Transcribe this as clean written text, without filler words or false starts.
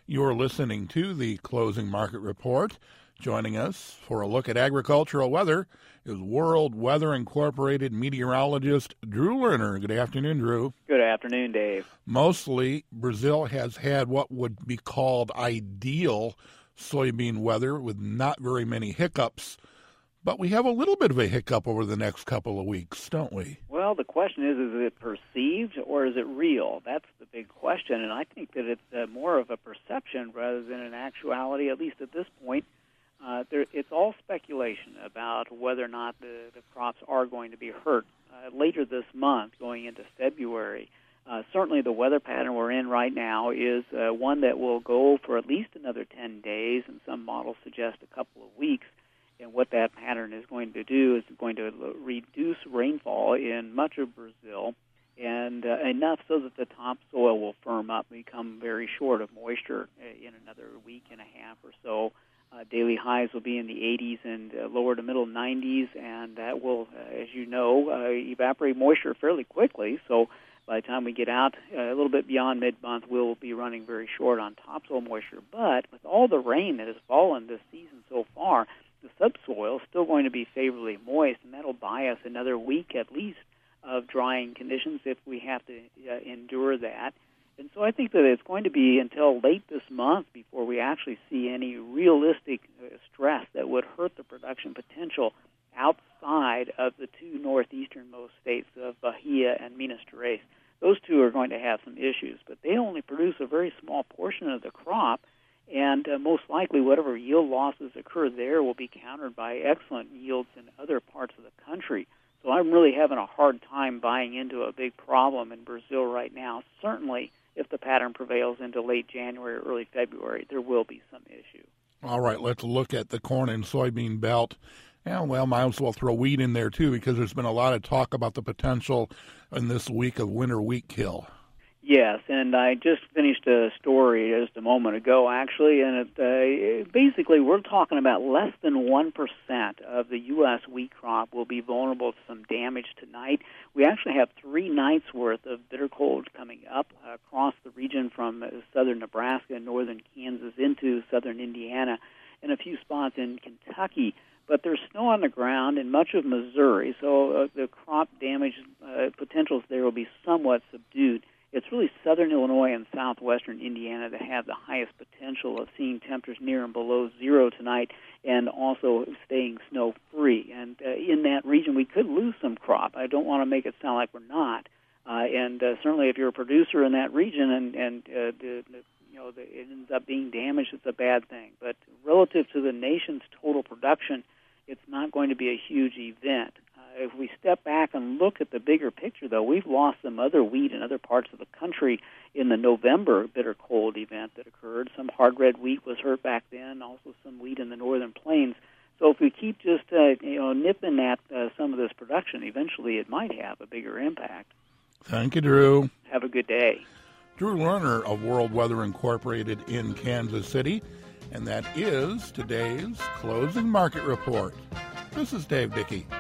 You're listening to the Closing Market Report. Joining us for a look at agricultural weather is World Weather Incorporated meteorologist Drew Lerner. Good afternoon, Drew. Good afternoon, Dave. Mostly, Brazil has had what would be called ideal soybean weather with not very many hiccups. But we have a little bit of a hiccup over the next couple of weeks, don't we? Well, the question is it perceived or is it real? That's the big question, and I think that it's more of a perception rather than an actuality, at least at this point. It's all speculation about whether or not the crops are going to be hurt later this month going into February. Certainly the weather pattern we're in right now is one that will go for at least another 10 days, and some models suggest a couple of weeks. And what that pattern is going to do is going to reduce rainfall in much of Brazil, and enough so that the topsoil will firm up, become very short of moisture in another week and a half or so. Daily highs will be in the 80s and lower to middle 90s, and that will, as you know, evaporate moisture fairly quickly. So by the time we get out a little bit beyond mid-month, we'll be running very short on topsoil moisture. But with all the rain that has fallen this season so far, the subsoil is still going to be favorably moist, and that'll buy us another week at least of drying conditions if we have to endure that. And so I think that it's going to be until late this month before we actually see any realistic stress that would hurt the production potential outside of the two northeasternmost states of Bahia and Minas Gerais. Those two are going to have some issues, but they only produce a very small portion of the crop, and most likely whatever yield losses occur there will be countered by excellent yields in other parts of the country. So I'm really having a hard time buying into a big problem in Brazil right now. Certainly, if the pattern prevails into late January or early February, there will be some issue. All right, let's look at the corn and soybean belt. Yeah, well, might as well throw wheat in there, too, because there's been a lot of talk about the potential in this week of winter wheat kill. Yes, and I just finished a story just a moment ago, actually, and basically we're talking about less than 1% of the U.S. wheat crop will be vulnerable to some damage tonight. We actually have 3 nights' worth of bitter cold coming up across the region from southern Nebraska and northern Kansas into southern Indiana and a few spots in Kentucky. But there's snow on the ground in much of Missouri, so the crop damage potentials there will be somewhat subdued. It's really southern Illinois and southwestern Indiana that have the highest potential of seeing temperatures near and below zero tonight and also staying snow-free. And in that region, we could lose some crop. I don't want to make it sound like we're not. And certainly if you're a producer in that region and it ends up being damaged, it's a bad thing. But relative to the nation's total production, it's not going to be a huge event. If we step back and look at the bigger picture, though, we've lost some other wheat in other parts of the country in the November bitter cold event that occurred. Some hard red wheat was hurt back then, also some wheat in the northern plains. So if we keep just nipping at some of this production, eventually it might have a bigger impact. Thank you, Drew. Have a good day. Drew Lerner of World Weather Incorporated in Kansas City, and that is today's Closing Market Report. This is Dave Dickey.